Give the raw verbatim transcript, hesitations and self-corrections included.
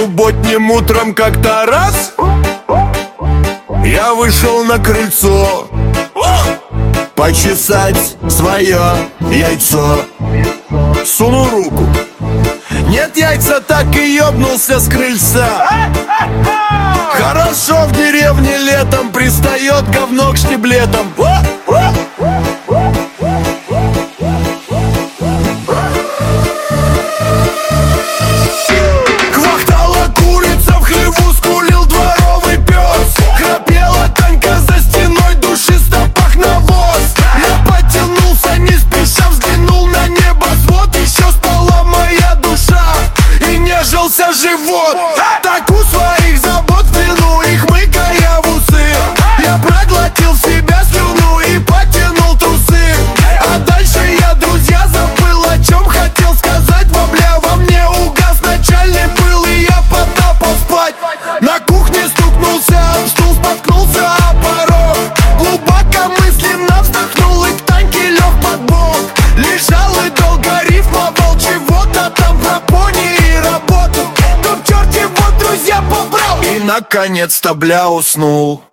Субботним утром как-то раз я вышел на крыльцо почесать свое яйцо. Сунул руку, нет яйца, так и ёбнулся с крыльца. Хорошо в деревне летом пристает говно к штиблетам. Квахтала курица в хлеву, скулил дворовый пес. Храпела Танька за стеной, душисто пах навоз. Я потянулся не спеша, взглянул на небосвод. Еще спала моя душа и нежился живот. Так у своих забот в плену и хмыкая в усы, я проглотил в себя слюну и потянул трусы. А дальше я, друзья, забыл, о чем хотел сказать. Бабля во мне угас начальный был, и я потопал спать. На кухне стукнулся об стул, споткнулся о порог. Глубокомысленно вздохнул и к Таньке лег под бок. Лежал и долго рифмовал чего-то там про пони и работу. Тут черт его, друзья, побрал и наконец-то, бля, уснул.